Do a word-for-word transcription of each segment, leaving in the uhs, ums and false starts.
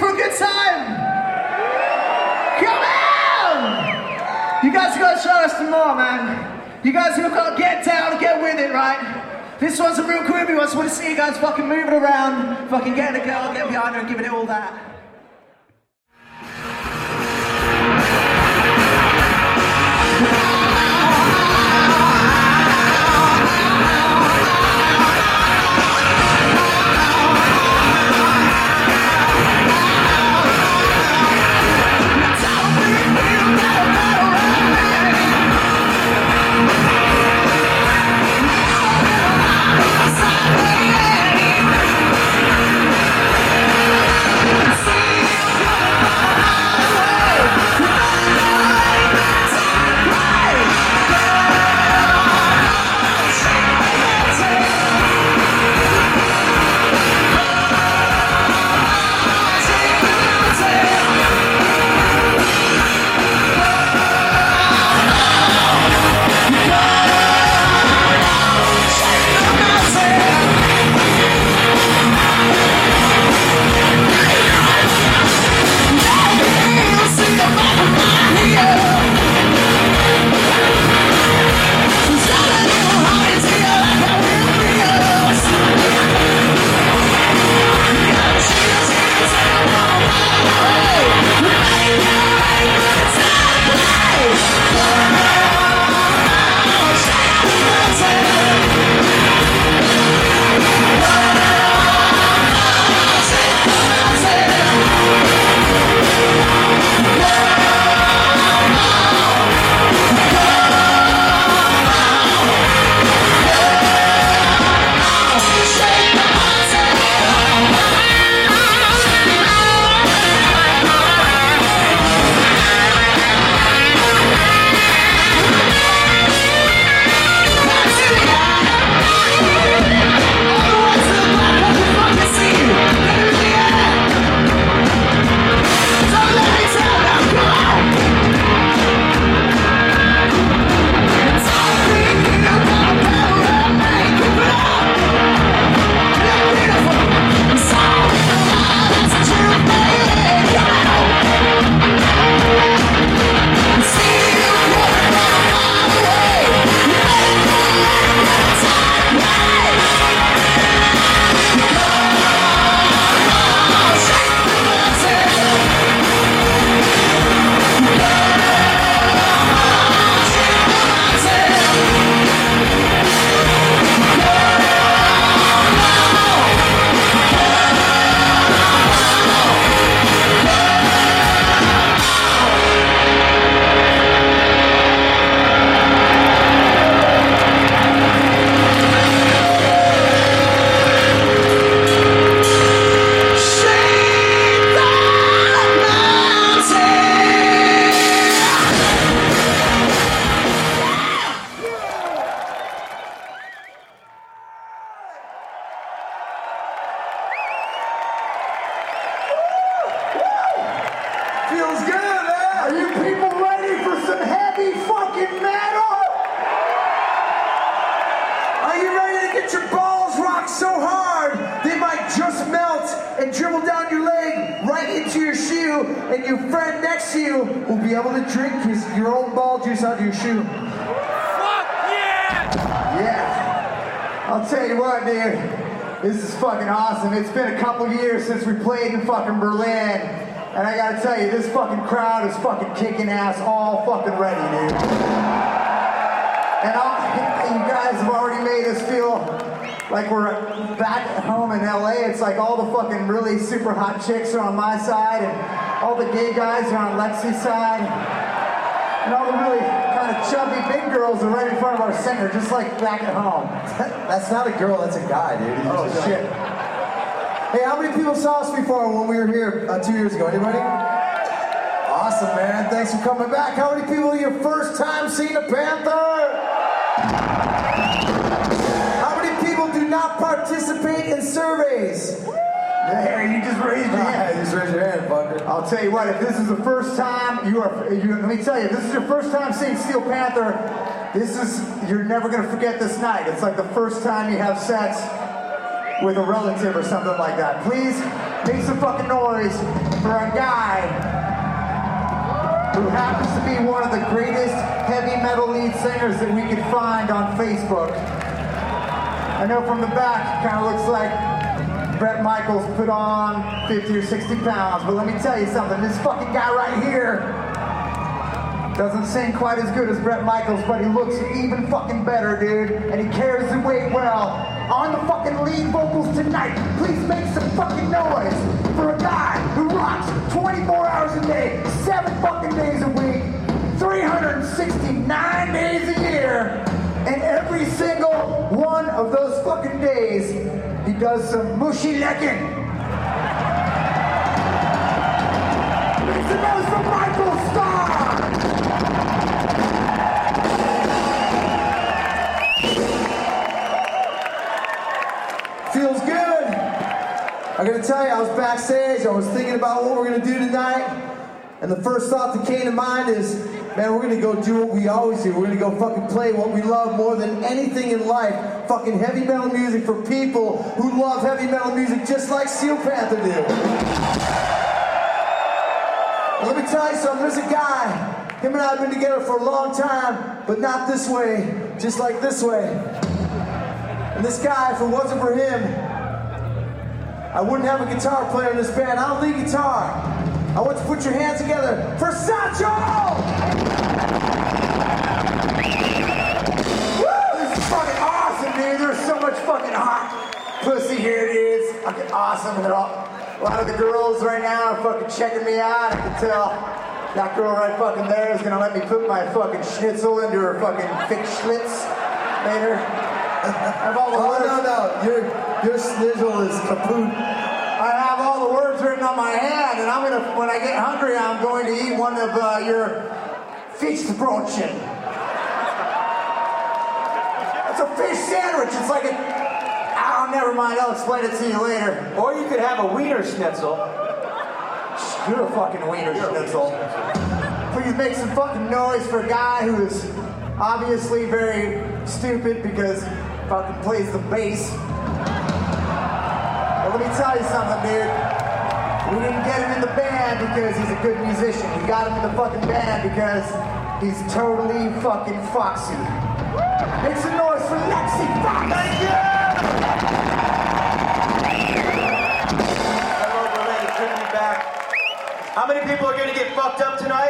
for a good time? Come on! You guys gotta show us some more, man. You guys have got to get down and get with it, right? This one's a real groovy one, so I want to see you guys fucking moving around, fucking getting a girl, getting behind her and giving it all that. And your friend next to you will be able to drink his, your own ball juice out of your shoe. Fuck yeah! Yeah. I'll tell you what, dude. This is fucking awesome. It's been a couple years since we played in fucking Berlin. And I gotta tell you, this fucking crowd is fucking kicking ass all fucking ready, dude. And I'll, you guys have already made us feel like we're back at home in L A. It's like all the fucking really super hot chicks are on my side, and all the gay guys are on Lexi's side, and all the really kind of chubby big girls are right in front of our singer, just like back at home. That's not a girl, that's a guy, dude. He's Oh shit. Hey, how many people saw us before when we were here uh, two years ago? Anybody? Awesome, man. Thanks for coming back. How many people are your first time seeing a Panther? How many people do not participate in surveys? There, you just raised your hand. Yeah, just raise your hand, fucker. I'll tell you what, if this is the first time you are, you, let me tell you, if this is your first time seeing Steel Panther, this is, you're never gonna forget this night. It's like the first time you have sex with a relative or something like that. Please make some fucking noise for a guy who happens to be one of the greatest heavy metal lead singers that we could find on Facebook. I know from the back, it kind of looks like Bret Michaels put on fifty or sixty pounds, but let me tell you something, this fucking guy right here doesn't sing quite as good as Bret Michaels, but he looks even fucking better, dude, and he carries the weight well. On the fucking lead vocals tonight, please make some fucking noise for a guy who rocks twenty-four hours a day, seven fucking days a week, three hundred sixty-nine days a year, and every single one of those fucking days, he does some mushy licking. Make some noise for Michael Starr! Feels good. I gotta tell you, I was backstage, I was thinking about what we're gonna do tonight, and the first thought that came to mind is, man, we're gonna go do what we always do. We're gonna go fucking play what we love more than anything in life. Fucking heavy metal music for people who love heavy metal music just like Steel Panther do. And let me tell you something, there's a guy, him and I have been together for a long time, but not this way, just like this way. And this guy, if it wasn't for him, I wouldn't have a guitar player in this band. I don't lead guitar. I want you to put your hands together for Sancho! Woo! This is fucking awesome, dude. There's so much fucking hot pussy here, dude. It's fucking awesome. And they're all, a lot of the girls right now are fucking checking me out. I can tell that girl right fucking there is gonna let me put my fucking schnitzel into her fucking thick schlitz later. I have all the Oh, words. no, no. Your, your snizzle is kaput. I have all the words written on my hand, and I'm gonna, when I get hungry, I'm going to eat one of uh, your Fischbrötchen. It's a fish sandwich. It's like a, oh, never mind. I'll explain it to you later. Or you could have a wiener schnitzel. You're a fucking wiener schnitzel. Please make some fucking noise for a guy who is obviously very stupid because he fucking plays the bass. But let me tell you something, dude. We didn't get him in the band because he's a good musician. We got him in the fucking band because he's totally fucking foxy. Make some noise for Lexi Fox! Thank you! Hello, Berlin. It's good to be back. How many people are going to get fucked up tonight?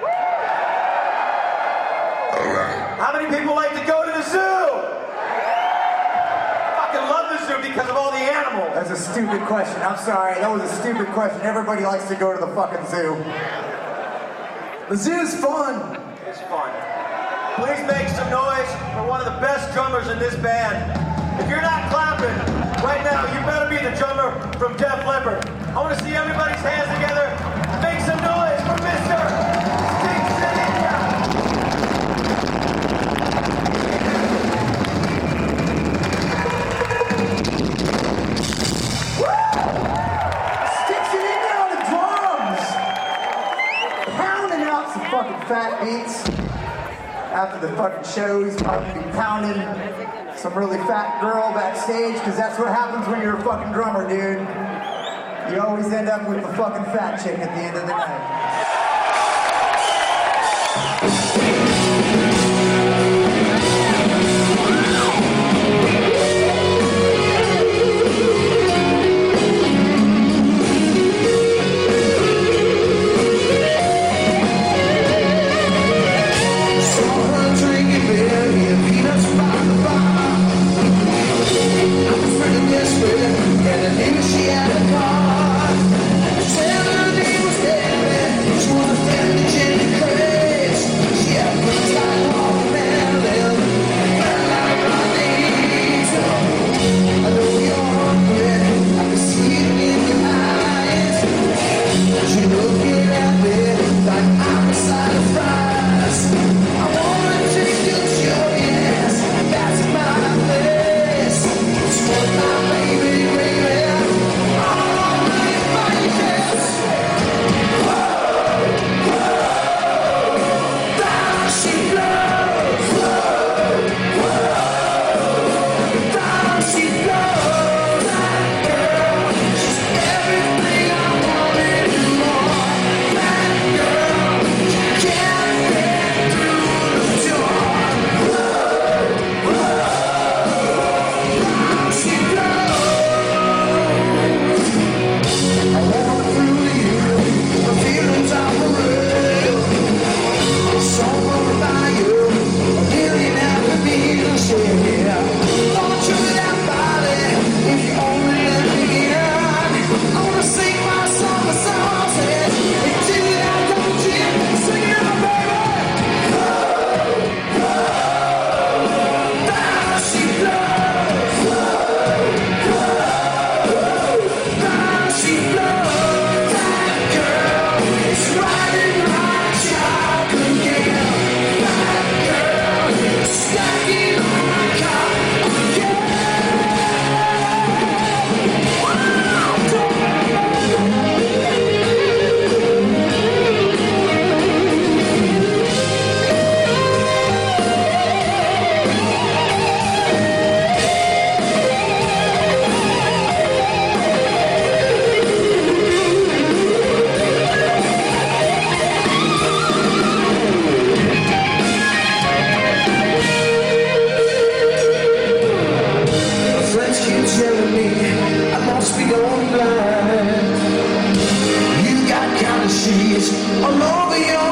How many people like to go to the zoo? Fucking love the zoo because of all the animals. That's a stupid question. I'm sorry. That was a stupid question. Everybody likes to go to the fucking zoo. The zoo's fun. It's fun. Please make some noise for one of the best drummers in this band. If you're not clapping right now, you better be the drummer from Def Leppard. I want to see everybody's hands together. Make some noise for Mister Sting Sininia. Sticks it in there on the drums! Pounding out some fucking fat beats. After the fucking show, he's probably be pounding some really fat girl backstage, because that's what happens when you're a fucking drummer, dude. You always end up with the fucking fat chick at the end of the night. And I knew she had a car. Said her name was Debbie. all over your